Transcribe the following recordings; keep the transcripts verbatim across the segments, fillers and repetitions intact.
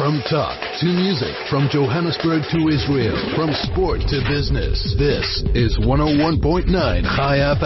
From talk to music, from Johannesburg to Israel, from sport to business, this is one oh one point nine Chai F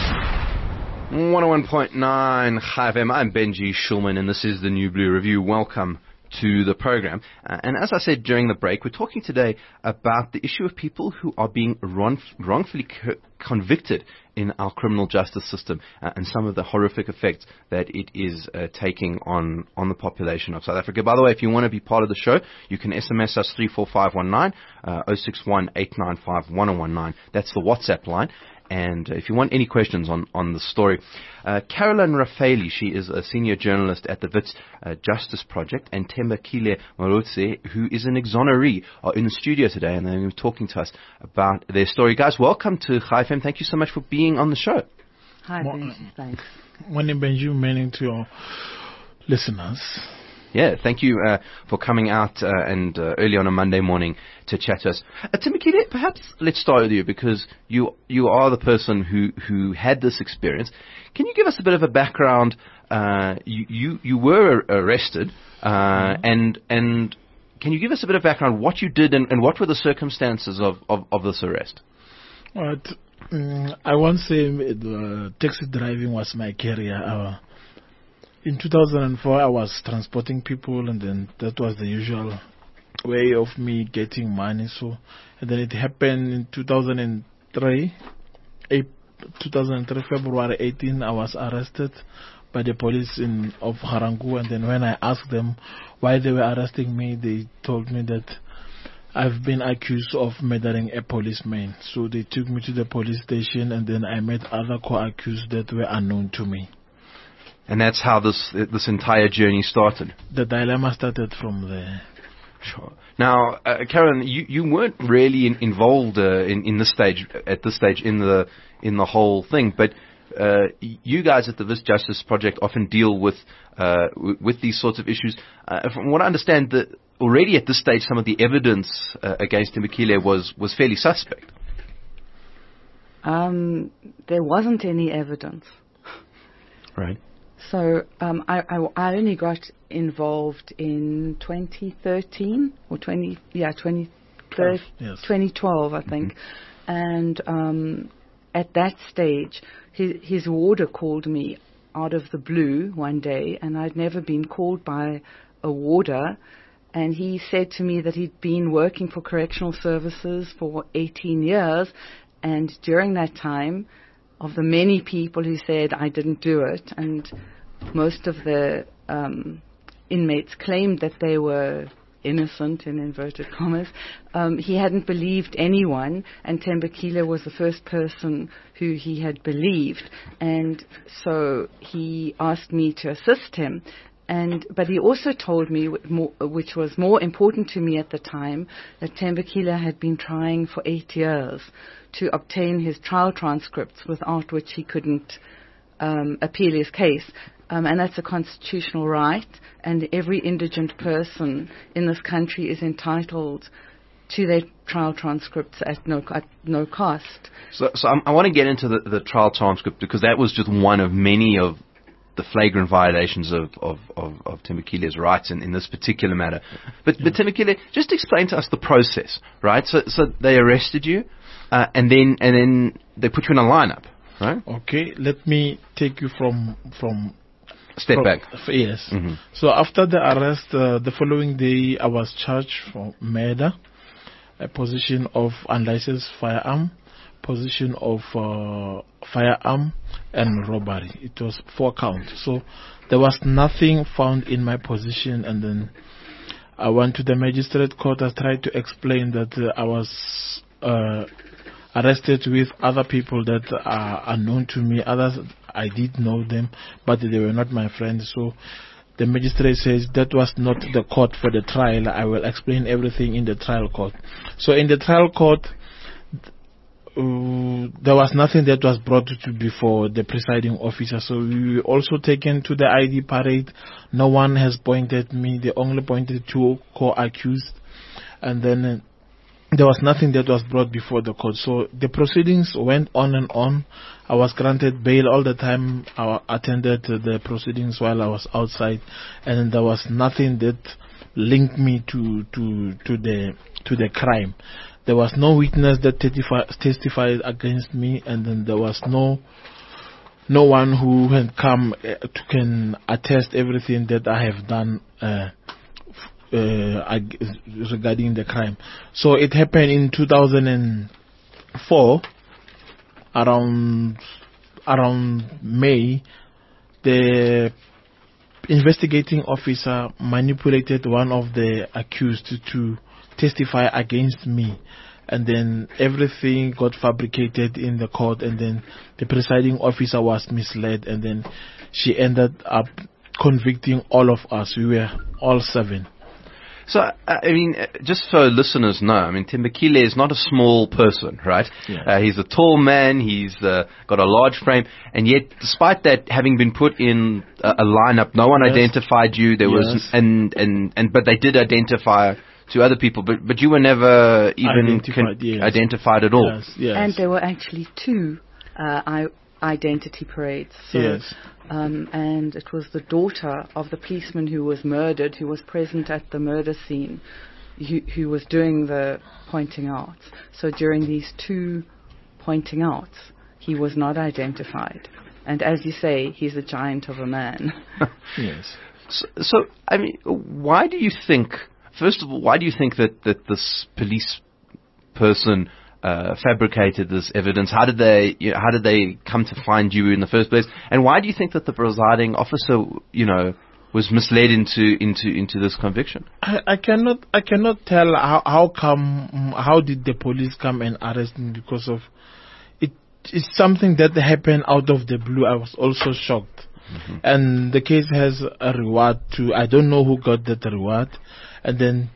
M. one oh one point nine Chai F M. I'm Benji Shulman, and this is the New Blue Review. Welcome to the program. Uh, and as I said during the break, we're talking today about the issue of people who are being wrong, wrongfully co- convicted in our criminal justice system uh, and some of the horrific effects that it is uh, taking on, on the population of South Africa. By the way, if you want to be part of the show, you can S M S us three four five one nine, uh, oh six one, eight nine five, one oh one nine. That's the WhatsApp line. And if you want any questions on, on the story, uh, Caroline Raffaeli, she is a senior journalist at the Wits uh, Justice Project, and Thembekile Marotse, who is an exoneree, are in the studio today, and they're talking to us about their story. Guys, welcome to Chai F M. Thank you so much for being on the show. Hi, Mo- thanks. Morning, Benji, meaning to your listeners. Yeah, thank you uh, for coming out uh, and uh, early on a Monday morning to chat to us. Uh, Thembekile, perhaps let's start with you because you you are the person who, who had this experience. Can you give us a bit of a background? Uh, you, you you were arrested, uh, mm-hmm. and and can you give us a bit of background what you did and, and what were the circumstances of, of, of this arrest? Right. Um, I won't say the taxi driving was my career. Uh, In two thousand four, I was transporting people, and then that was the usual way of me getting money. So, and then it happened in two thousand three, two thousand three February eighteenth. I was arrested by the police in of Harangu, and then when I asked them why they were arresting me, they told me that I've been accused of murdering a policeman. So they took me to the police station, and then I met other co-accused that were unknown to me. And that's how this this entire journey started. The dilemma started from there. Sure. Now, uh, Karen, you, you weren't really in, involved uh, in in this stage at this stage in the in the whole thing, but uh, you guys at the Wits Justice Project often deal with uh, w- with these sorts of issues. Uh, from what I understand, that already at this stage, some of the evidence uh, against Thembekile was was fairly suspect. Um, there wasn't any evidence. Right. So um, I, I, I only got involved in twenty thirteen or twenty yeah twenty twelve, yes. twenty twelve I think, mm-hmm. and um, at that stage his, his warder called me out of the blue one day, and I'd never been called by a warder, and he said to me that he'd been working for correctional services for eighteen years, and during that time, of the many people who said I didn't do it, and most of the um, inmates claimed that they were innocent, in inverted commas, um, he hadn't believed anyone, and Thembekile was the first person who he had believed, and so he asked me to assist him. And but he also told me, which was more important to me at the time, that Thembekile had been trying for eight years to obtain his trial transcripts, without which he couldn't um, appeal his case. Um, and that's a constitutional right, and every indigent person in this country is entitled to their trial transcripts at no at no cost. So, so I'm, I want to get into the, the trial transcript, because that was just one of many of the flagrant violations of, of, of, of Thembekile's rights in, in this particular matter. But, yeah. but Thembekile, just explain to us the process, right? So, so they arrested you, uh, and then and then they put you in a lineup, right? Okay, let me take you from from step from, back. Yes. Mm-hmm. So after the arrest, uh, the following day, I was charged for murder, a possession of unlicensed firearm, possession of uh, firearm, and robbery. It was four counts. So there was nothing found in my possession, and then I went to the magistrate court. I tried to explain that uh, I was uh, arrested with other people that are unknown to me. Others, I did know them, but they were not my friends. So the magistrate says that was not the court for the trial. I will explain everything in the trial court. So in the trial court, Uh, there was nothing that was brought to before the presiding officer. So we were also taken to the I D parade. No one has pointed me. They only pointed two co-accused. And then uh, there was nothing that was brought before the court. So the proceedings went on and on. I was granted bail all the time. I attended the proceedings while I was outside. And there was nothing that link me to, to, to the, to the crime. There was no witness that testified, testified against me, and then there was no, no one who had come uh, to can attest everything that I have done, uh, uh, regarding the crime. So it happened in two thousand four, around, around May. The investigating officer manipulated one of the accused to testify against me, and then everything got fabricated in the court, and then the presiding officer was misled, and then she ended up convicting all of us. We were all seven. So, uh, I mean, uh, just so listeners know, I mean, Thembekile is not a small person, right? Yeah. Uh, he's a tall man, he's uh, got a large frame, and yet, despite that having been put in a, a lineup, no one yes. identified you. There yes. was, and, and, and, but they did identify to other people, but, but you were never even identified, con- yes. identified at all. Yes, yes. And there were actually two uh, I- identity parades. So, yes. Um, and it was the daughter of the policeman who was murdered, who was present at the murder scene, who, who was doing the pointing out. So during these two pointing outs, he was not identified. And as you say, he's a giant of a man. Yes. So, so, I mean, why do you think, first of all, why do you think that, that this police person Uh, fabricated this evidence? How did they, you know, how did they come to find you in the first place? And why do you think that the presiding officer, you know, was misled into into into this conviction? I, I cannot I cannot tell how how come how did the police come and arrest me, because of it. It's something that happened out of the blue. I was also shocked, mm-hmm. and the case has a reward too. I don't know who got that reward, and then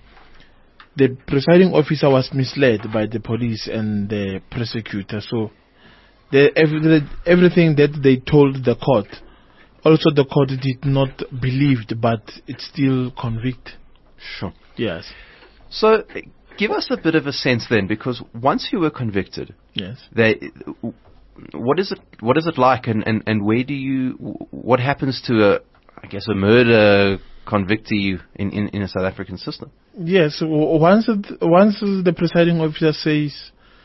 the presiding officer was misled by the police and the prosecutor. So the, every, everything that they told the court, also the court did not believe, but it still convict. Sure. Yes. So give us a bit of a sense then, because once you were convicted, yes, they, what is it? What is it like, and, and, and where do you? What happens to a, I guess, a murder convictee in, in, in a South African system? Yes, once it, once the presiding officer says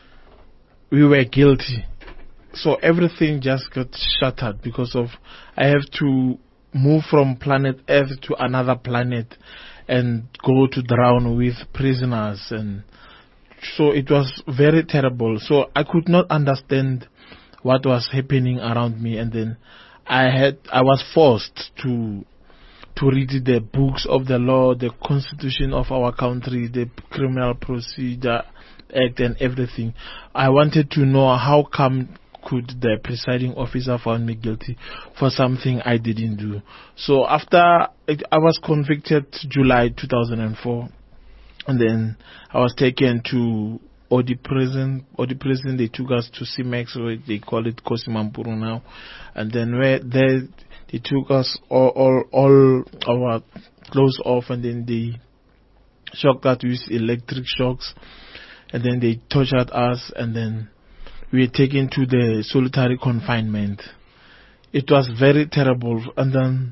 we were guilty, so everything just got shattered, because of I have to move from planet Earth to another planet and go to drown with prisoners, and so it was very terrible. So I could not understand what was happening around me, and then I had I was forced to to read the books of the law, the constitution of our country, the criminal procedure act, and everything. I wanted to know how come could the presiding officer find me guilty for something I didn't do. So after it, I was convicted July two thousand four, and then I was taken to Odi prison. Odi prison, they took us to C-Max, or they call it Kosimampuru now, and then where they they took us all, all all our clothes off, and then they shocked us with electric shocks, and then they tortured us, and then we were taken to the solitary confinement. It was very terrible, and then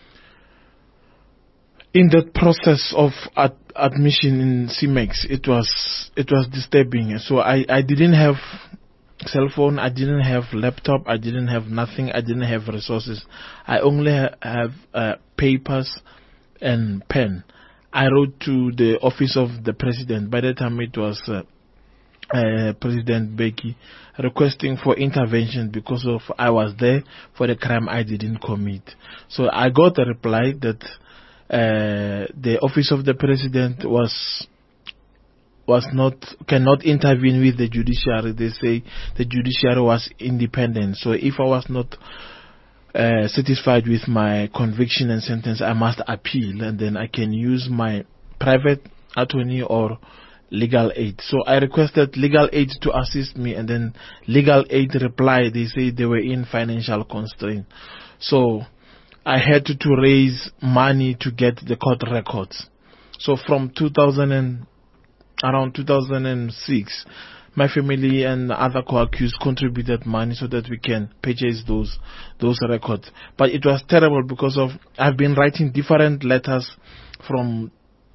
in that process of ad- admission in C-Max, it was it was disturbing. So I, I didn't have cell phone, I didn't have laptop, I didn't have nothing, I didn't have resources. I only ha- have uh, papers and pen. I wrote to the office of the president. By that time it was uh, uh, President Beki, requesting for intervention because of I was there for the crime I didn't commit. So I got a reply that uh, the office of the president was was not cannot intervene with the judiciary. They say the judiciary was independent. So if I was not uh, satisfied with my conviction and sentence, I must appeal, and then I can use my private attorney or legal aid. So I requested legal aid to assist me, and then legal aid replied. They say they were in financial constraint. So I had to, to raise money to get the court records. So from two thousand and around two thousand six, my family and other co-accused contributed money so that we can purchase those those records. But it was terrible because of I've been writing different letters from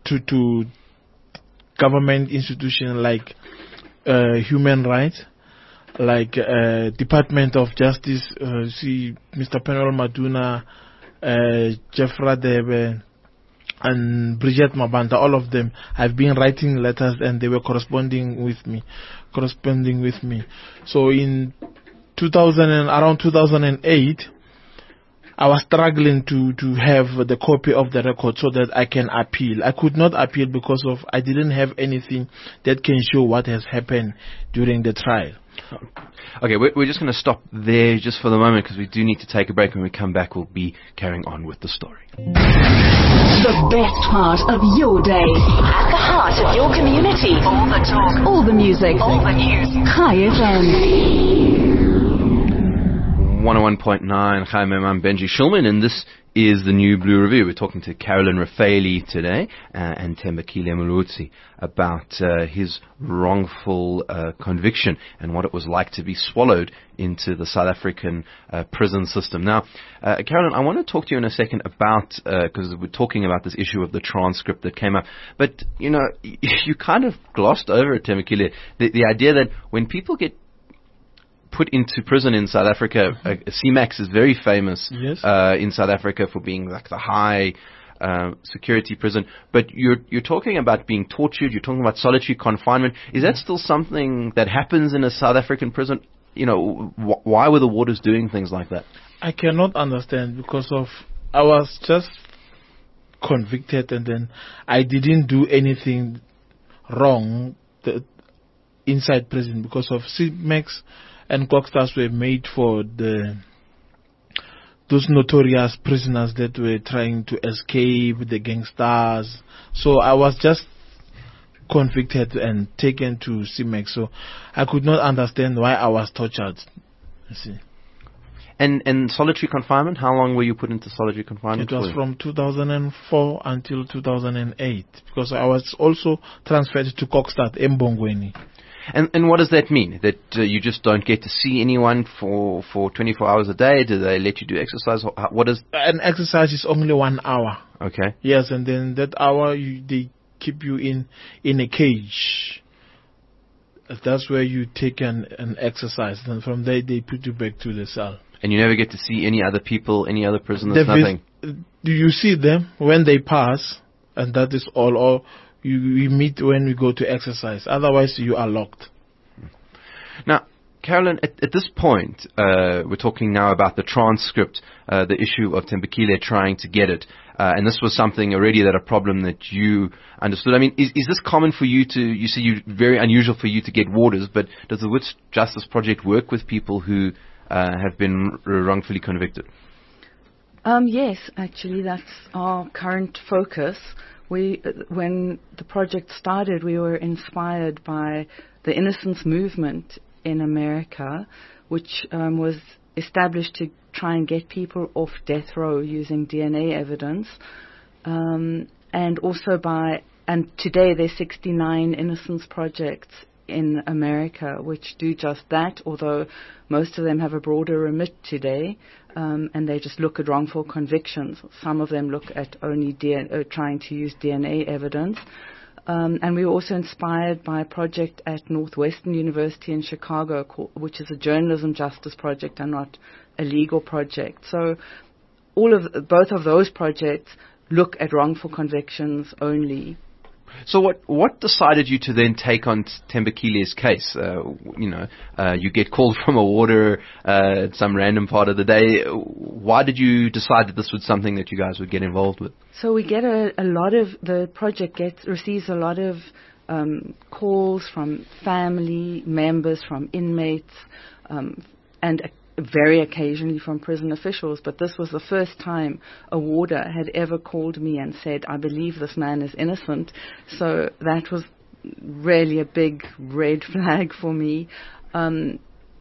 to to government institutions like uh, human rights, like uh, Department of Justice. Uh, see, Mister Penuel Maduna, uh, Jeff Radebe, and Bridget Mabanda. All of them have been writing letters, and they were corresponding with me, corresponding with me. So in two thousand and around two thousand eight. I was struggling to, to have the copy of the record so that I can appeal. I could not appeal because of I didn't have anything that can show what has happened during the trial. Okay, we're, we're just going to stop there just for the moment because we do need to take a break. When we come back, we'll be carrying on with the story. The best part of your day. At the heart of your community. All the talk. All the music. All the news. Chai F M. one oh one point nine, Chai F M, I'm Benji Shulman, and this is the New Blue Review. We're talking to Carolyn Raffaeli today uh, and Thembekile Molodzi about uh, his wrongful uh, conviction and what it was like to be swallowed into the South African uh, prison system. Now, uh, Carolyn, I want to talk to you in a second about, because uh, we're talking about this issue of the transcript that came up, but, you know, you kind of glossed over it, Thembekile, the, the idea that when people get put into prison in South Africa, uh, C MAX is very famous yes. uh, in South Africa for being like the high uh, security prison. But you're you're talking about being tortured. You're talking about solitary confinement. Is that still something that happens in a South African prison? You know, wh- why were the warders doing things like that? I cannot understand because of I was just convicted and then I didn't do anything wrong th- inside prison because of C MAX. And Cockstars were made for the those notorious prisoners that were trying to escape, the gangsters. So I was just convicted and taken to C MAX. So I could not understand why I was tortured. You see. And and solitary confinement, how long were you put into solitary confinement? It was for? from two thousand four until two thousand eight because I was also transferred to Cockstad Mbongweni. And and what does that mean? That uh, you just don't get to see anyone for, for twenty-four hours a day? Do they let you do exercise? What is an exercise is only one hour. Okay. Yes, and then that hour you, they keep you in in a cage. That's where you take an, an exercise. And from there they put you back to the cell. And you never get to see any other people, any other prisoners, the nothing? Vis- do you see them when they pass? And that is all. Or You, we meet when we go to exercise. Otherwise, you are locked. Now, Carolyn, at, at this point, uh, we're talking now about the transcript, uh, the issue of Thembekile trying to get it. Uh, and this was something already that a problem that you understood. I mean, is, is this common for you to, you say you very unusual for you to get warders, but does the Wits Justice Project work with people who uh, have been wrongfully convicted? Um, yes, actually, that's our current focus. We, when the project started, we were inspired by the Innocence Movement in America, which um, was established to try and get people off death row using D N A evidence, um, and also by, and today there's sixty-nine innocence projects in America which do just that, although most of them have a broader remit today, um, and they just look at wrongful convictions. Some of them look at only D N A, uh, trying to use D N A evidence. Um, and we were also inspired by a project at Northwestern University in Chicago, called, which is a journalism justice project and not a legal project. So all of both of those projects look at wrongful convictions only. So what what decided you to then take on Thembekile's case? Uh, you know, uh, you get called from a warder uh, at some random part of the day. Why did you decide that this was something that you guys would get involved with? So we get a, a lot of, the project gets receives a lot of um, calls from family members, from inmates, um, and very occasionally from prison officials, but this was the first time a warder had ever called me and said, I believe this man is innocent. So that was really a big red flag for me. Um,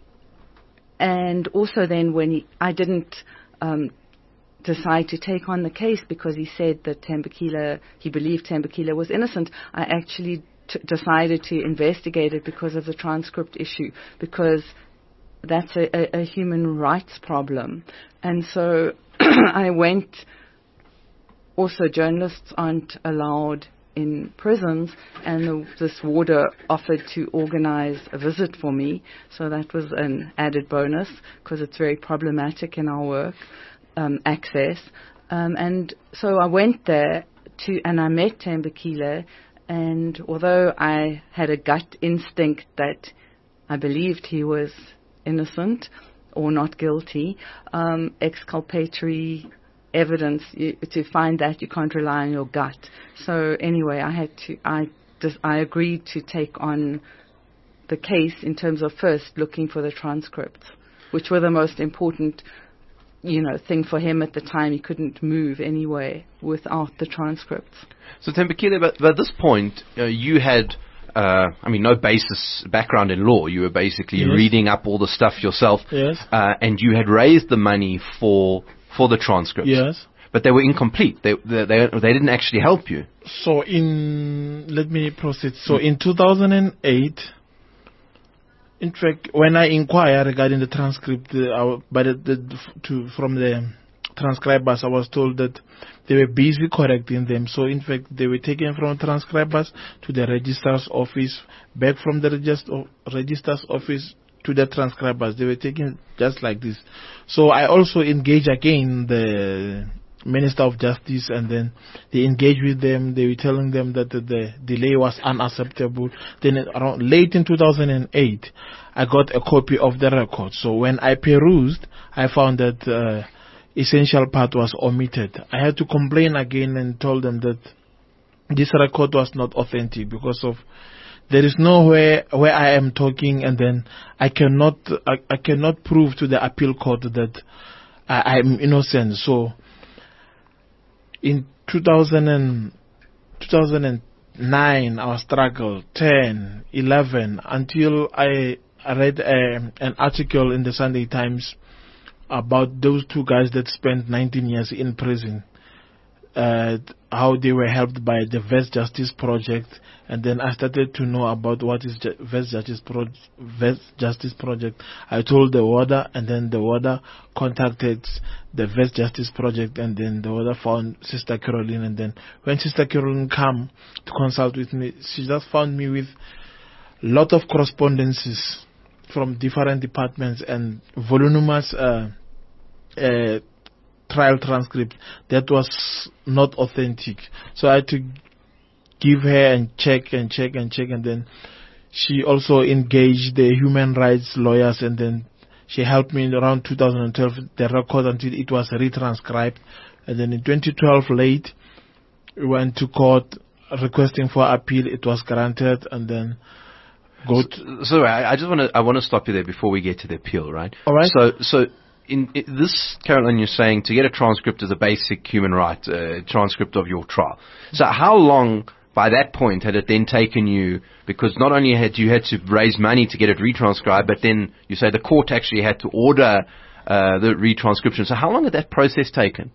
and also then when he, I didn't um, decide to take on the case because he said that Thembekile, he believed Thembekile was innocent, I actually t- decided to investigate it because of the transcript issue, because that's a, a, a human rights problem. And so I went, also journalists aren't allowed in prisons, and the, this warder offered to organize a visit for me. So that was an added bonus because it's very problematic in our work, um, access. Um, and so I went there to, and I met Thembekile, and although I had a gut instinct that I believed he was innocent or not guilty, um, exculpatory evidence, you, to find that you can't rely on your gut. So anyway, I had to, I just, I agreed to take on the case in terms of first looking for the transcripts, which were the most important, you know, thing for him at the time. He couldn't move anyway without the transcripts. So Thembekile, but, but at this point, uh, you had, uh, I mean, no basis background in law. You were basically yes. reading up all the stuff yourself, yes. uh, and you had raised the money for for the transcripts. Yes. But they were incomplete. They, they they they didn't actually help you. So in let me proceed. So in two thousand eight, in fact, when I inquired regarding the transcript, uh, our, by the, the to from the transcribers, I was told that they were busy correcting them. So in fact, they were taken from transcribers to the registrar's office, back from the register, registrar's office to the transcribers. They were taken just like this. So I also engaged again the Minister of Justice, and then they engaged with them. They were telling them that the, the delay was unacceptable. Then around late in two thousand eight, I got a copy of the record. So when I perused, I found that uh, essential part was omitted. I had to complain again and told them that this record was not authentic because of there is nowhere where I am talking and then I cannot I, I cannot prove to the appeal court that I am innocent. So in two thousand, two thousand nine I struggled, ten, eleven, until I, I read a, an article in the Sunday Times about those two guys that spent nineteen years in prison. Uh, how they were helped by the Vets Justice Project, and then I started to know about what is Ju- Vets Justice Pro- Vets Justice Project. I told the warder, and then the warder contacted the Vets Justice Project, and then the warder found Sister Caroline, and then when Sister Caroline came to consult with me, she just found me with a lot of correspondences from different departments and voluminous uh, uh, trial transcript that was not authentic. So I had to give her and check and check and check, and then she also engaged the human rights lawyers, and then she helped me in around two thousand twelve the record until it was retranscribed, and then in twenty twelve late we went to court requesting for appeal. It was granted, and then go so, so I, I just want to I want to stop you there before we get to the appeal, right? All right. So so In, in this, Caroline, you're saying to get a transcript is a basic human right, uh, transcript of your trial. So how long, by that point, had it then taken you, because not only had you had to raise money to get it retranscribed, but then you say the court actually had to order uh, the retranscription. So how long had that process taken?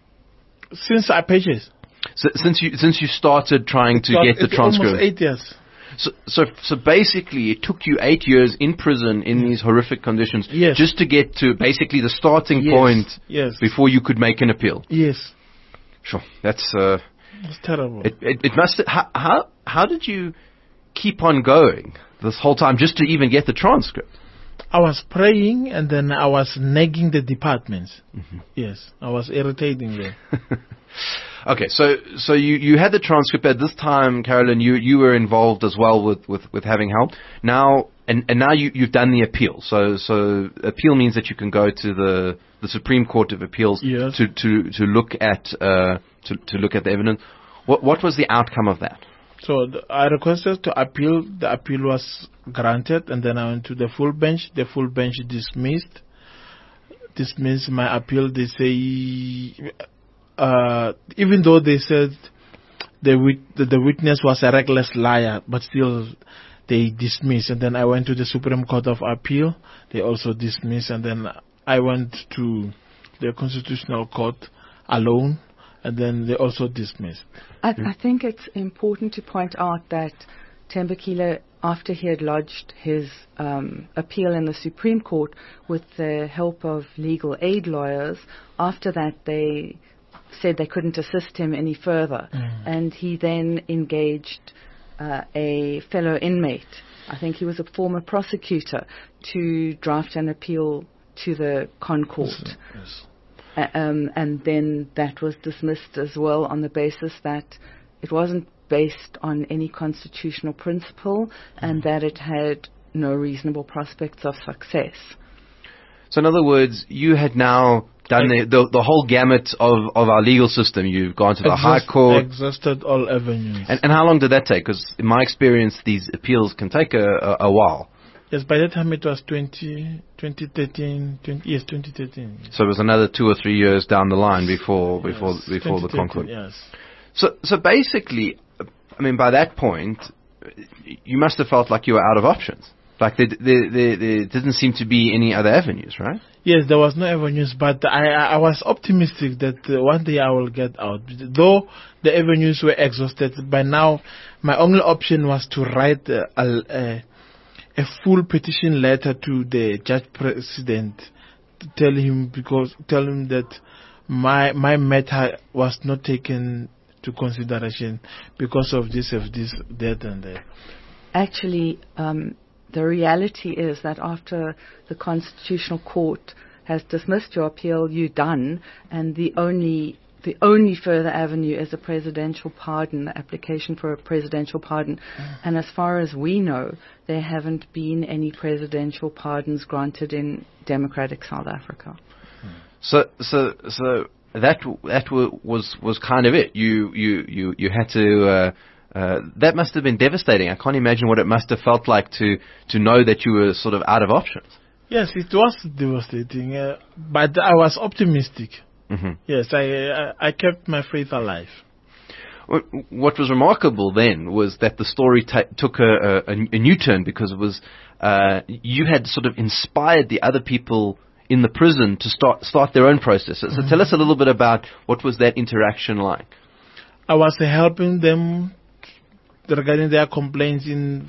Since I purchased. So, since you since you started trying to it get the transcript? Almost eight years. So, so, so basically, it took you eight years in prison in these horrific conditions, yes. just to get to basically the starting yes. point yes. before you could make an appeal. Yes, sure. That's uh, it's terrible. It, it, it must. How, how how did you keep on going this whole time just to even get the transcript? I was praying, and then I was nagging the departments. Mm-hmm. Yes, I was irritating them. Okay, so so you, you had the transcript at this time, Caroline. You you were involved as well with, with, with having help. Now and, and now you you've done the appeal. So so appeal means that you can go to the, the Supreme Court of Appeals yes. to, to, to look at uh, to, to look at the evidence. What what was the outcome of that? So the, I requested to appeal. The appeal was granted, and then I went to the full bench. The full bench dismissed dismissed my appeal. They say. Uh, even though they said the, wit- the the witness was a reckless liar, but still they dismissed. And then I went to the Supreme Court of Appeal. They also dismissed. And then I went to the Constitutional Court alone, and then they also dismissed. I, I think it's important to point out that Thembekile, after he had lodged his um, appeal in the Supreme Court with the help of legal aid lawyers, after that they said they couldn't assist him any further. Mm. And he then engaged uh, a fellow inmate, I think he was a former prosecutor, to draft an appeal to the Con Court. Yes, yes. Uh, um, and then that was dismissed as well on the basis that it wasn't based on any constitutional principle mm. and that it had no reasonable prospects of success. So in other words, you had now done the, the, the whole gamut of, of our legal system. You've gone to the Exhaust, High Court. Exhausted all avenues. And, and how long did that take? Because in my experience, these appeals can take a, a, a while. Yes, by that time it was twenty, twenty thirteen, twenty, yes, twenty thirteen. So it was another two or three years down the line before before yes, before the Con Court. Yes. So so basically, I mean, by that point, you must have felt like you were out of options. Like there, there, there, there didn't seem to be any other avenues, right? Yes, there was no avenues, but I, I was optimistic that uh, one day I will get out. Though the avenues were exhausted, by now my only option was to write uh, a, a, a full petition letter to the judge president to tell him because tell him that my my matter was not taken to consideration because of this, of this, that, and that. Actually, um, the reality is that after the Constitutional Court has dismissed your appeal, you're done, and the only the only further avenue is a presidential pardon, the application for a presidential pardon. Mm. And as far as we know, there haven't been any presidential pardons granted in democratic South Africa. Mm. So, so, so that that w- was was kind of it. You you you you had to. Uh, Uh, that must have been devastating. I can't imagine what it must have felt like to, to know that you were sort of out of options. Yes, it was devastating, uh, but I was optimistic. Mm-hmm. Yes, I, I I kept my faith alive. What was remarkable then was that the story t- took a, a, a new turn because it was uh, you had sort of inspired the other people in the prison to start start their own processes. So mm-hmm. tell us a little bit about what was that interaction like. I was uh, helping them regarding their complaints in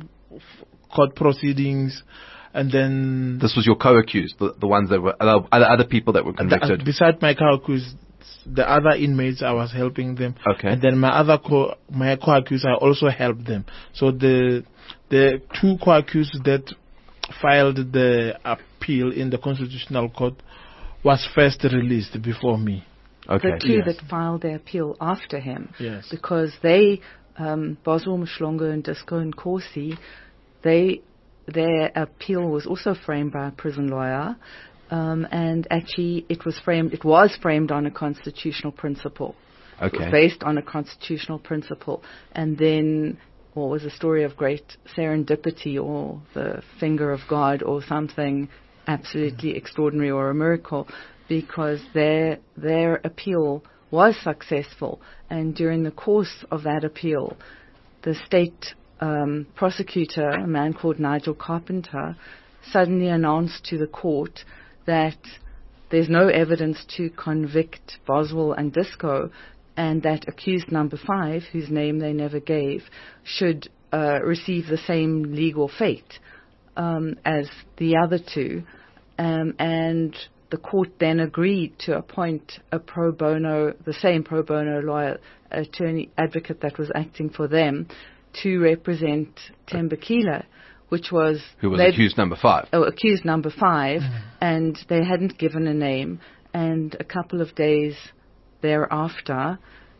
court proceedings, and then... This was your co-accused, the, the ones that were... Other, other people that were convicted? The, beside my co-accused, the other inmates, I was helping them. Okay. And then my other co... My co-accused, I also helped them. So the the two co-accused that filed the appeal in the Constitutional Court was first released before me. Okay. The two yes. that filed their appeal after him. Yes. Because they... Um, Boswell, Mhlongo, and Disco and Corsi, they their appeal was also framed by a prison lawyer, um, and actually it was framed. It was framed on a constitutional principle. Okay. Based on a constitutional principle, and then what was a story of great serendipity, or the finger of God, or something absolutely mm. extraordinary, or a miracle, because their their appeal was successful, and during the course of that appeal, the state um, prosecutor, a man called Nigel Carpenter, suddenly announced to the court that there's no evidence to convict Boswell and Disco, and that accused number five, whose name they never gave, should uh, receive the same legal fate um, as the other two, um, and the court then agreed to appoint a pro bono, the same pro bono lawyer, attorney, advocate that was acting for them, to represent Thembekile, which was... Who was accused number five. Oh, accused number five, mm. and they hadn't given a name. And a couple of days thereafter,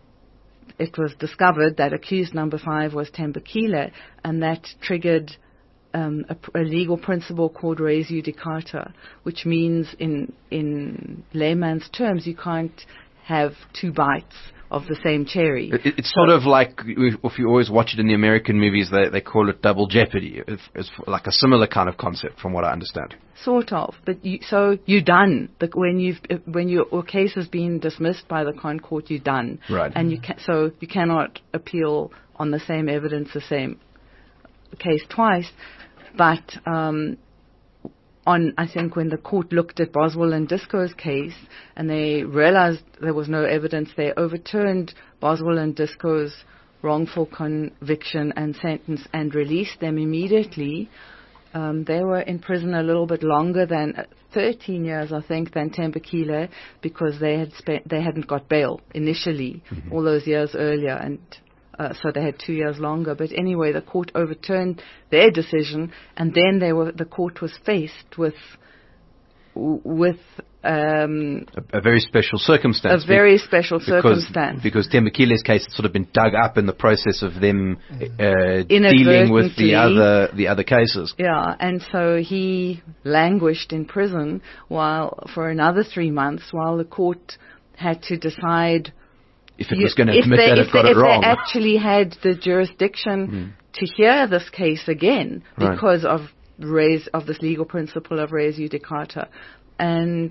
it was discovered that accused number five was Thembekile, and that triggered... Um, a, a legal principle called res judicata, which means in in layman's terms you can't have two bites of the same cherry. It, it's so sort of like, if you always watch it in the American movies, they, they call it double jeopardy. It's, it's like a similar kind of concept from what I understand. Sort of, but you, so you're done. The, when you've when your case has been dismissed by the Con Court, you're done. Right. And you ca- so you cannot appeal on the same evidence, the same case twice. But um, on, I think, when the court looked at Boswell and Disco's case and they realized there was no evidence, they overturned Boswell and Disco's wrongful conviction and sentence and released them immediately Um, they were in prison a little bit longer than uh, thirteen years, I think, than Thembekile, because they had spent they hadn't got bail initially mm-hmm. all those years earlier, and uh, so they had two years longer. But anyway, the court overturned their decision, and then they were the court was faced with with um, a, a very special circumstance. A very special because, circumstance. Because Thembekile's case had sort of been dug up in the process of them uh, dealing with the other the other cases. Yeah, and so he languished in prison while for another three months while the court had to decide if it was going to admit they, that it got they, it wrong. If they actually had the jurisdiction mm. to hear this case again because right. of res of this legal principle of res judicata. And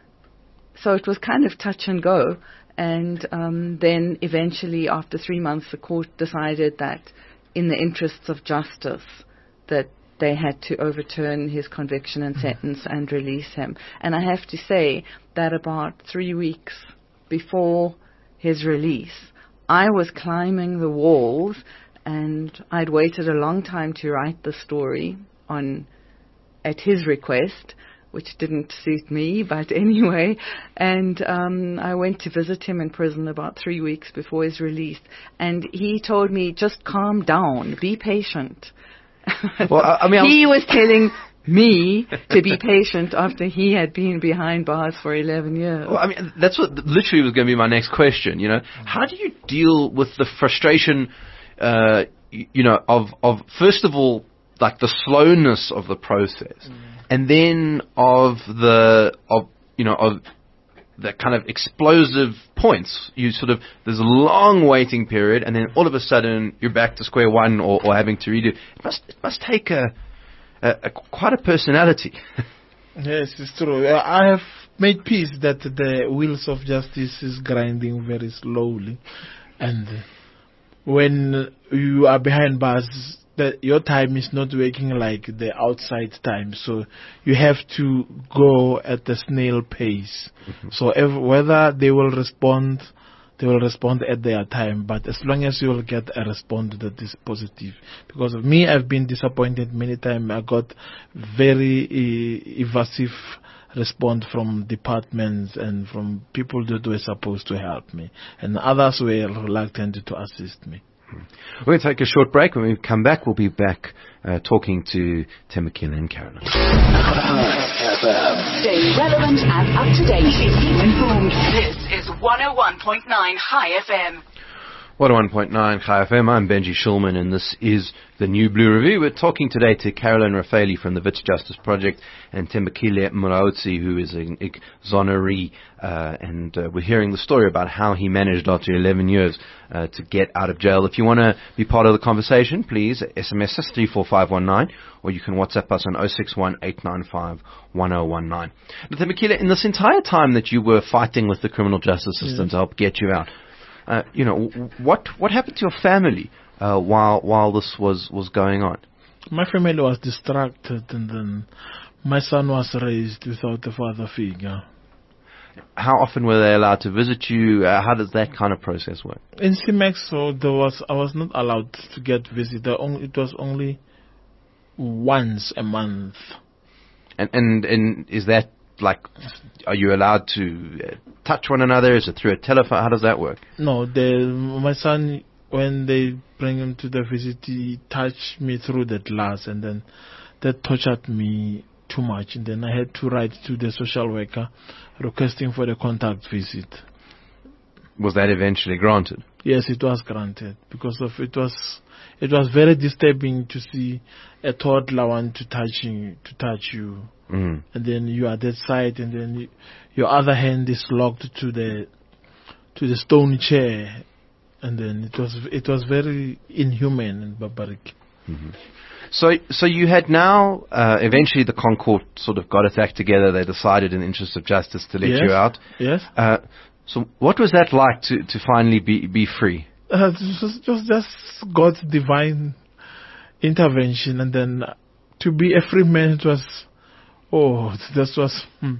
so it was kind of touch and go. And um, then eventually, after three months, the court decided that in the interests of justice, that they had to overturn his conviction and sentence and release him. And I have to say that about three weeks before his release, I was climbing the walls, and I'd waited a long time to write the story on at his request, which didn't suit me, but anyway. And um, I went to visit him in prison about three weeks before his release, and he told me, just calm down, be patient. Well, I, I mean, he was telling me to be patient after he had been behind bars for eleven years. Well, I mean, that's what literally was going to be my next question, you know. How do you deal with the frustration, uh, you know, of, of, first of all, like the slowness of the process, mm. and then of the of you know of the kind of explosive points. You sort of there's a long waiting period, and then all of a sudden you're back to square one, or, or having to redo. It must it must take a, a, a quite a personality. Yes, it's true. I have made peace that the wheels of justice is grinding very slowly, and when you are behind bars, that your time is not working like the outside time, so you have to go at the snail pace. Mm-hmm. So if, whether they will respond, they will respond at their time, but as long as you will get a response that is positive. Because of me, I've been disappointed many times. I got very uh, evasive response from departments and from people that were supposed to help me, and others were reluctant to assist me. We're going to take a short break. When we come back, we'll be back uh, talking to Thembekile and Carolyn. Stay relevant and up to date. Keep you informed. This is one oh one point nine High F M. one oh one point nine High F M. I'm Benji Shulman, and this is the New Blue Review. We're talking today to Carolyn Raffaeli from the Wits Justice Project and Thembekile Mulaudzi, who is an exoneree, uh, and uh, we're hearing the story about how he managed after eleven years uh, to get out of jail. If you want to be part of the conversation, please S M S us three four five one nine, or you can WhatsApp us on oh six one, eight nine five, one oh one nine. Now, Thembekile, in this entire time that you were fighting with the criminal justice system yeah. to help get you out, Uh, you know, what what happened to your family uh, while while this was, was going on? My family was distracted, and then my son was raised without a father figure. How often were they allowed to visit you? Uh, how does that kind of process work? In C-Max, so there was I was not allowed to get visited. It was only once a month. And and and is that like, are you allowed to uh, touch one another? Is it through a telephone? How does that work? No, the, my son, when they bring him to the visit, he touched me through the glass, and then that tortured me too much. And then I had to write to the social worker requesting for the contact visit. Was that eventually granted? Yes, it was granted, because of it was it was very disturbing to see a toddler want to touch you, to touch you. Mm. And then you are that side, and then you, your other hand is locked to the to the stone chair, and then it was it was very inhuman and barbaric. Mm-hmm. So so you had now uh, eventually the Concord sort of got its act together. They decided, in the interest of justice, to let yes. you out. Yes. Uh, so what was that like to, to finally be be free? Uh, it was just just God's divine intervention, and then to be a free man, it was. Oh, that was hmm.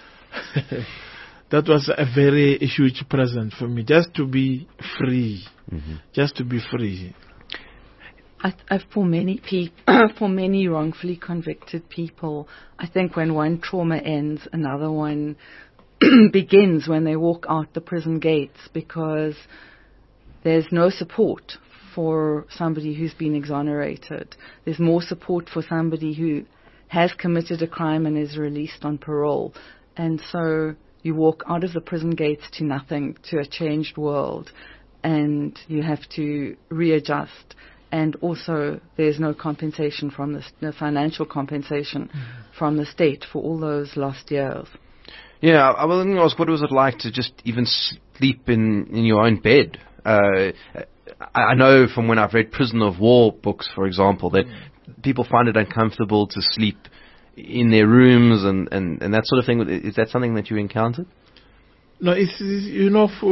that was a very huge present for me, just to be free, mm-hmm. just to be free. I th- I, for many pe- for many wrongfully convicted people, I think when one trauma ends, another one begins when they walk out the prison gates, because there's no support for somebody who's been exonerated. There's more support for somebody who has committed a crime and is released on parole. And so you walk out of the prison gates to nothing, to a changed world, and you have to readjust. And also, there's no compensation from the, no financial compensation mm. from the state for all those lost years. Yeah, I was going to ask, what was it like to just even sleep in, in your own bed? Uh, I, I know from when I've read prisoner of war books, for example, that mm. people find it uncomfortable to sleep in their rooms and, and, and that sort of thing. Is that something that you encountered? No, it's, it's you know, for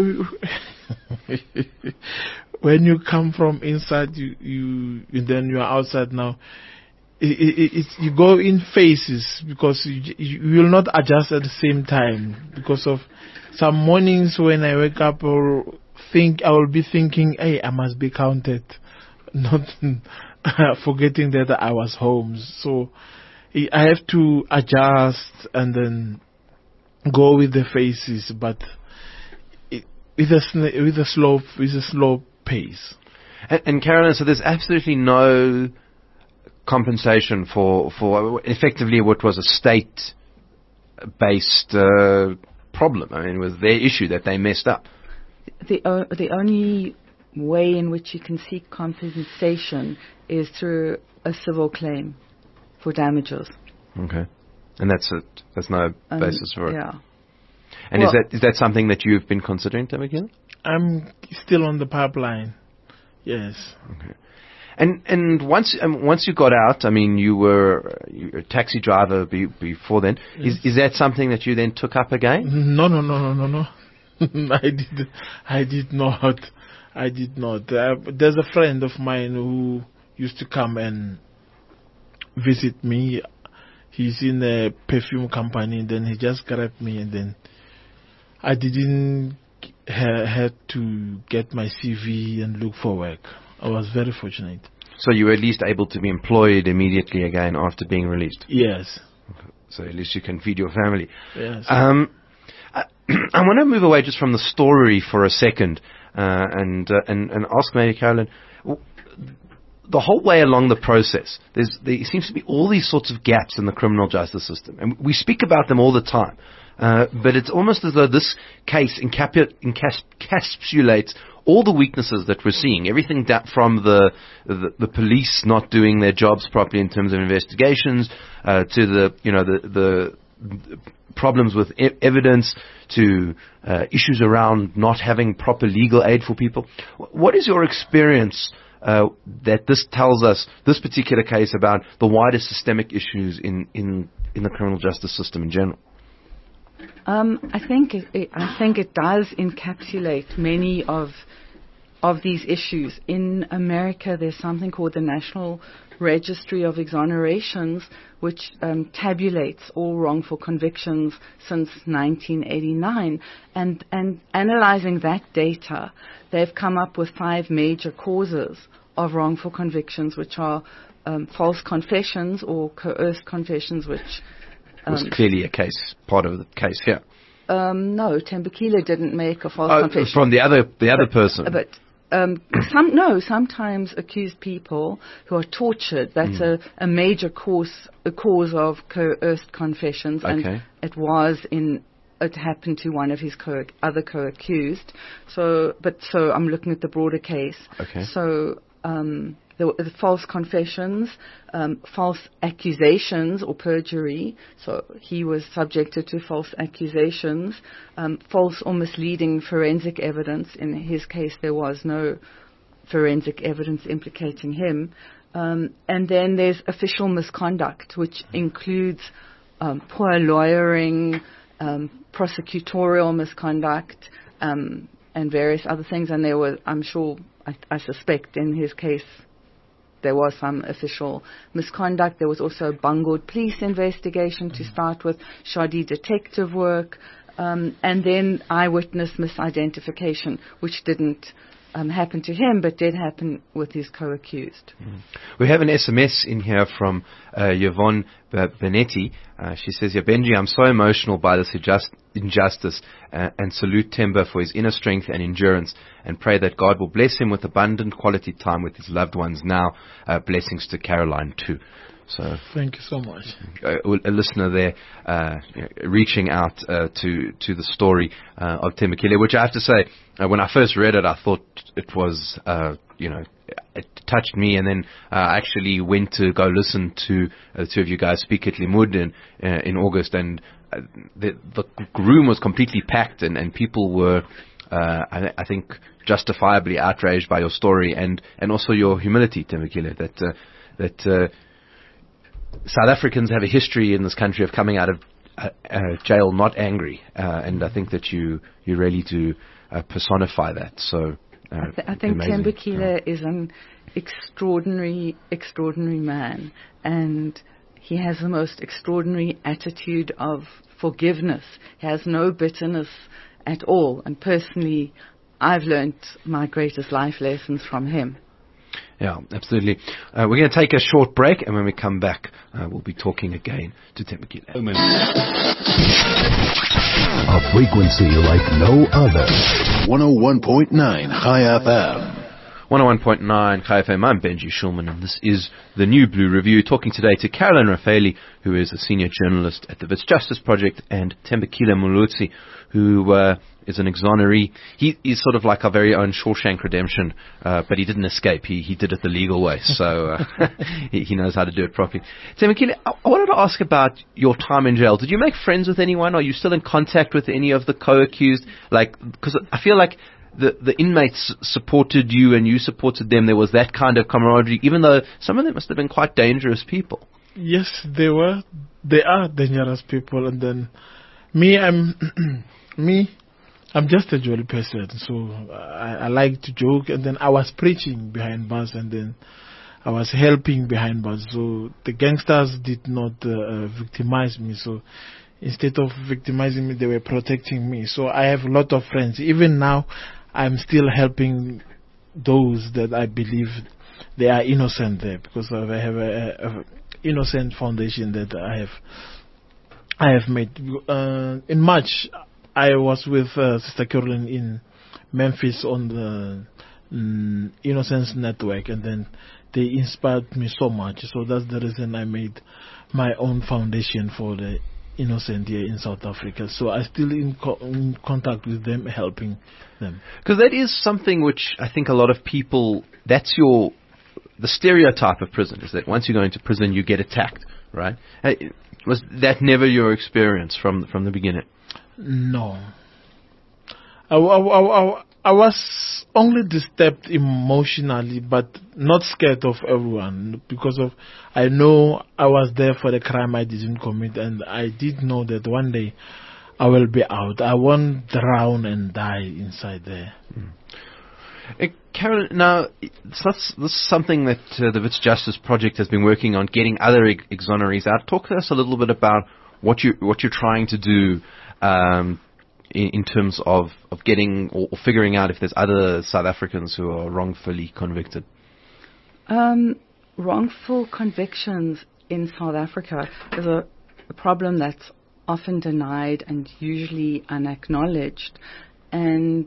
when you come from inside, you, you and then you are outside now. It, it, it, you go in phases, because you, you will not adjust at the same time. Because of some mornings when I wake up or think, I will be thinking, hey, I must be counted, not forgetting that I was home. So I have to adjust and then go with the phases, but it, with a with a slow with a slow pace. And, and Carolyn, so there's absolutely no compensation for for effectively what was a state-based uh, problem. I mean, it was their issue that they messed up. The o- the only way in which you can seek compensation is through a civil claim for damages. Okay, and that's it. There's no um, basis for it. Yeah. And well, is that is that something that you've been considering, Thembekile? I'm still on the pipeline. Yes. Okay. And and once um, once you got out, I mean, you were, you were a taxi driver be, before then. Yes. Is is that something that you then took up again? No, no, no, no, no, no. I did. I did not. I did not. Uh, there's a friend of mine who used to come and visit me. He's in a perfume company, and then he just grabbed me, and then I didn't ha- had to get my C V and look for work. I was very fortunate. So you were at least able to be employed immediately again after being released? Yes. So at least you can feed your family. Yes. Um, I, I want to move away just from the story for a second uh, and, uh, and and ask maybe, Carolyn, the whole way along the process, there's, there seems to be all these sorts of gaps in the criminal justice system. And we speak about them all the time. Uh, but it's almost as though this case encapu- encapsulates all the weaknesses that we're seeing. Everything da- from the, the the police not doing their jobs properly in terms of investigations, uh, to the you know the the, the problems with e- evidence, to uh, issues around not having proper legal aid for people. What is your experience uh, that this tells us, this particular case, about the wider systemic issues in in, in the criminal justice system in general? Um, I think it, it, I think it does encapsulate many of of these issues. In America, there's something called the National Registry of Exonerations, which um, tabulates all wrongful convictions since nineteen eighty-nine. And and analyzing that data, they've come up with five major causes of wrongful convictions, which are um, false confessions or coerced confessions, which It was um, clearly a case, part of the case here. Um, no, Thembekile didn't make a false oh, confession. From the other the other but, person. But um, some no, sometimes accused people who are tortured, that's mm. a, a major cause a cause of coerced confessions. Okay. And it was in it happened to one of his co- other co-accused. So, but so I'm looking at the broader case. Okay. So. Um, The, the false confessions, um, false accusations or perjury. So he was subjected to false accusations, um, false or misleading forensic evidence. In his case, there was no forensic evidence implicating him. Um, and then there's official misconduct, which includes um, poor lawyering, um, prosecutorial misconduct, um, and various other things. And there were, I'm sure, I, I suspect in his case, there was some official misconduct. There was also a bungled police investigation to start with, shoddy detective work, um, and then eyewitness misidentification, which didn't um, happen to him, but did happen with his co-accused. Mm. We have an S M S in here from uh, Yvonne Benetti. Uh, she says, yeah, Benji, I'm so emotional by this injust- injustice uh, and salute Temba for his inner strength and endurance, and pray that God will bless him with abundant quality time with his loved ones now. Uh, blessings to Caroline too. So thank you so much. A, a listener there uh, you know, reaching out uh, to to the story uh, of Thembekile, which I have to say, uh, when I first read it, I thought it was, uh, you know, it touched me, and then uh, I actually went to go listen to uh, the two of you guys speak at Limud in, uh, in August, and uh, the, the room was completely packed, and, and people were, uh, I, I think, justifiably outraged by your story, and, and also your humility, Thembekile, that uh, that. Uh, South Africans have a history in this country of coming out of uh, uh, jail not angry, uh, and I think that you, you really do uh, personify that. So uh, I, th- I think Thembekile yeah. is an extraordinary, extraordinary man, and he has the most extraordinary attitude of forgiveness. He has no bitterness at all, and personally, I've learnt my greatest life lessons from him. Yeah, absolutely. Uh, we're going to take a short break, and when we come back, uh, we'll be talking again to Thembekile. A frequency like no other. one oh one point nine Chai F M. one oh one point nine Chai F M. I'm Benji Shulman, and this is the New Blue Review. Talking today to Caroline Raffaeli, who is a senior journalist at the Wits Justice Project, and Thembekile Molodzi, who uh, is an exoneree. He is sort of like our very own Shawshank Redemption, uh, but he didn't escape. He he did it the legal way, so uh, he, he knows how to do it properly. Thembekile, I, I wanted to ask about your time in jail. Did you make friends with anyone? Are you still in contact with any of the co-accused? Like, because I feel like the the inmates supported you and you supported them. There was that kind of camaraderie, even though some of them must have been quite dangerous people. Yes, they were. They are dangerous people, and then me, I'm me. I'm just a jolly person, so I, I like to joke, and then I was preaching behind bars, and then I was helping behind bars, so the gangsters did not uh, victimize me, so instead of victimizing me, they were protecting me. So I have a lot of friends. Even now, I'm still helping those that I believe they are innocent there, because I have a, a, a innocent foundation that I have I have made. Uh, in March, I was with uh, Sister Caroline in Memphis on the um, Innocence Network, and then they inspired me so much. So that's the reason I made my own foundation for the innocent here in South Africa. So I'm still in, co- in contact with them, helping them. Because that is something which I think a lot of people, that's your, the stereotype of prison, is that once you go into prison, you get attacked, right? Was that never your experience from from the beginning? No. I, I, I, I was only disturbed emotionally, but not scared of everyone, because of I know I was there for the crime I didn't commit, and I did know that one day I will be out. I won't drown and die inside there. Mm. Uh, Carol, now, that's, this is something that uh, the Wits Justice Project has been working on, getting other ex- exonerees out. Talk to us a little bit about what you what you're trying to do um, in, in terms of, of getting or, or figuring out if there's other South Africans who are wrongfully convicted. Um, wrongful convictions in South Africa is a, a problem that's often denied and usually unacknowledged, and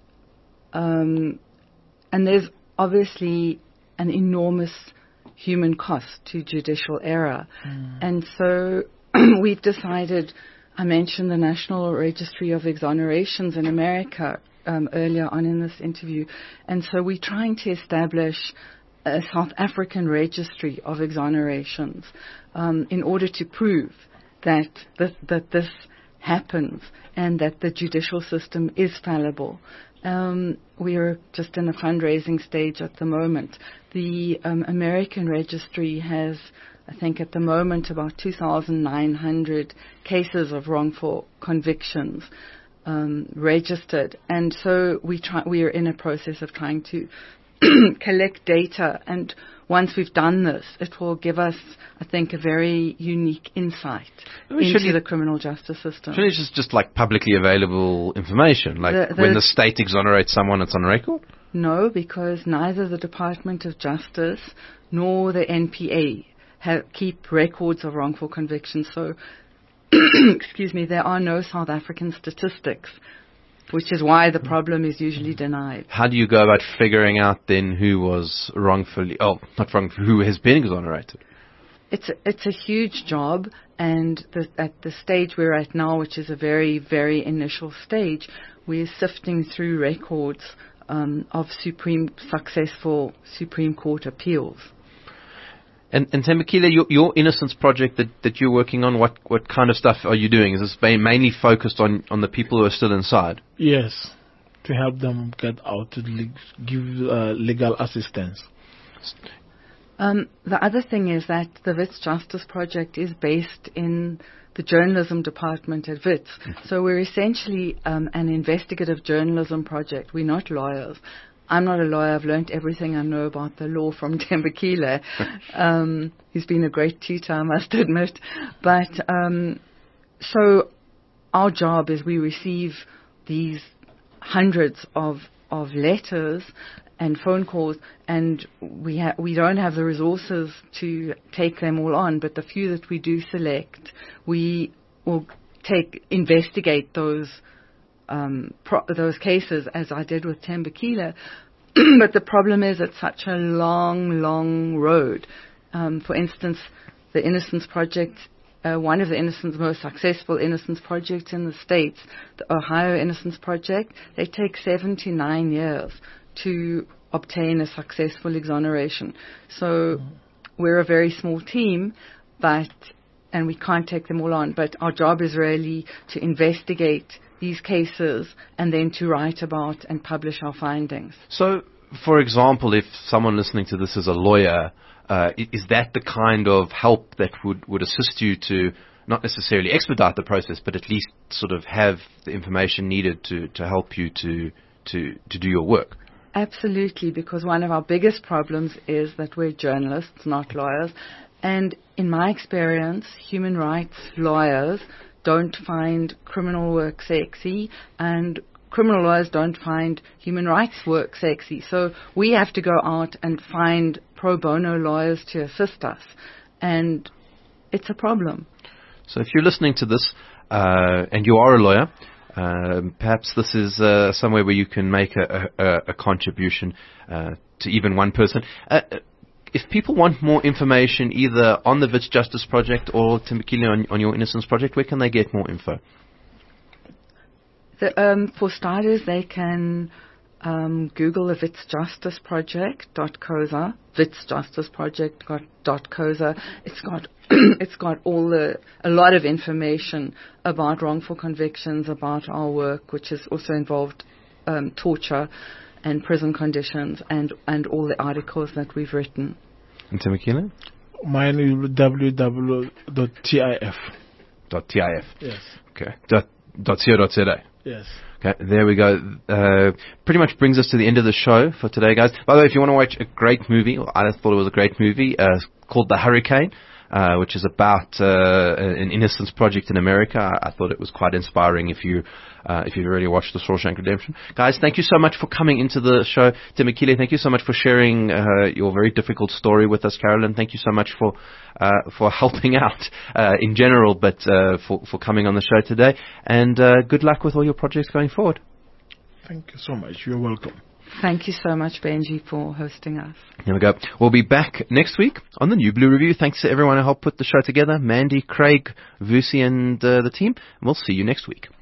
um, and there's obviously an enormous human cost to judicial error, mm. and so we've decided. I mentioned the National Registry of Exonerations in America um, earlier on in this interview, and so we're trying to establish a South African registry of exonerations um, in order to prove that this, that this happens and that the judicial system is fallible. Um, we are just in a fundraising stage at the moment. The um, American registry has, I think at the moment, about two thousand nine hundred cases of wrongful convictions um, registered. And so we try, we are in a process of trying to collect data. And once we've done this, it will give us, I think, a very unique insight I mean, into the criminal justice system. Surely it's just, just like publicly available information. Like the, the when the state exonerates someone, it's on record? no, because neither the Department of Justice nor the N P A have, keep records of wrongful convictions. So, excuse me, there are no South African statistics, which is why the problem is usually denied. How do you go about figuring out then who was wrongfully, oh, not wrongfully, who has been exonerated? It's a, it's a huge job, and the, at the stage we're at now, which is a very, very initial stage, we're sifting through records um, of supreme successful Supreme Court appeals. And, and Thembekile, your, your Innocence Project that, that you're working on, what, what kind of stuff are you doing? Is this mainly focused on, on the people who are still inside? Yes, to help them get out, to le- give uh, legal assistance. Um, the other thing is that the Wits Justice Project is based in the journalism department at Wits. So we're essentially um, an investigative journalism project. We're not lawyers. I'm not a lawyer. I've learned everything I know about the law from Thembekile. Um, he's been a great tutor, I must admit. But um, so our job is we receive these hundreds of, of letters and phone calls, and we ha- we don't have the resources to take them all on, but the few that we do select, we will take, investigate those um, pro- those cases, as I did with Thembekile. But the problem is it's such a long, long road. Um, for instance, the Innocence Project, uh, one of the Innocence most successful Innocence projects in the States, the Ohio Innocence Project, they take seven to nine years to obtain a successful exoneration. So mm. we're a very small team, but and we can't take them all on. But our job is really to investigate these cases and then to write about and publish our findings. So, for example, if someone listening to this is a lawyer, uh, is that the kind of help that would, would assist you to not necessarily expedite the process, but at least sort of have the information needed to, to help you to, to, to do your work? Absolutely, because one of our biggest problems is that we're journalists, not lawyers. And in my experience, human rights lawyers don't find criminal work sexy, and criminal lawyers don't find human rights work sexy. So we have to go out and find pro bono lawyers to assist us. And it's a problem. So if you're listening to this uh, and you are a lawyer, Um, perhaps this is uh, somewhere where you can make a, a, a contribution uh, to even one person. Uh, if people want more information either on the Wits Justice Project or Thembekile on, on your Innocence Project, where can they get more info? The, um, for starters, they can um, Google the Wits Justice Project dot coza, Wits Justice Project dot coza. It's got it's got all the a lot of information about wrongful convictions, about our work, which has also involved um, torture and prison conditions, and, and all the articles that we've written. And Thembekile? Mine is w w w dot tif. Dot .tif. Yes. Okay. Dot, dot co dot za. Yes. Okay, there we go. Uh, pretty much brings us to the end of the show for today, guys. By the way, if you want to watch a great movie, well, I thought it was a great movie, uh, called The Hurricane, uh, which is about uh, an Innocence Project in America. I, I thought it was quite inspiring if you uh, if you've already watched The Shawshank Redemption. Guys, thank you so much for coming into the show. Thembekile, thank you so much for sharing uh, your very difficult story with us. Carolyn, thank you so much for uh, for helping out uh, in general, but uh, for, for coming on the show today. And uh, good luck with all your projects going forward. Thank you so much. You're welcome. Thank you so much, Benji, for hosting us. Here we go. We'll be back next week on the New Blue Review. Thanks to everyone who helped put the show together. Mandy, Craig, Vusi, and uh, the team. And we'll see you next week.